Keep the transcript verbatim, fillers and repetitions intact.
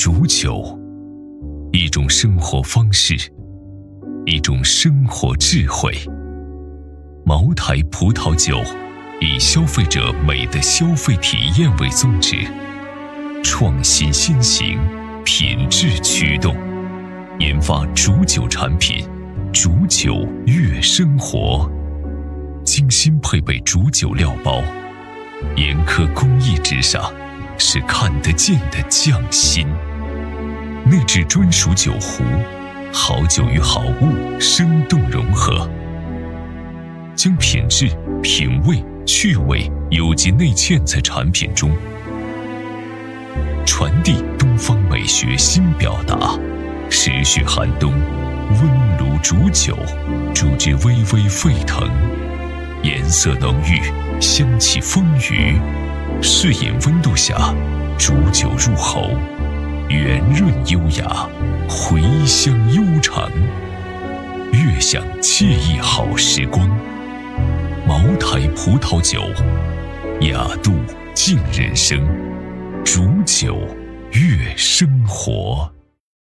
煮酒，一种生活方式，一种生活智慧。茅台葡萄酒以消费者美的消费体验为宗旨，创新先行，品质驱动，研发煮酒产品，煮酒悦生活。精心配备煮酒料包，严苛工艺之上是看得见的匠心。内置专属酒壶，好酒与好物生动融合，将品质、品味、趣味有机内嵌在产品中，传递东方美学新表达。时序寒冬，温炉煮酒，煮至微微沸腾，颜色浓郁，香气丰腴，适饮温度下，煮酒入喉，圆润优雅，回香悠长，悦享惬意好时光。茅台葡萄酒，雅度静人生，煮酒悦生活。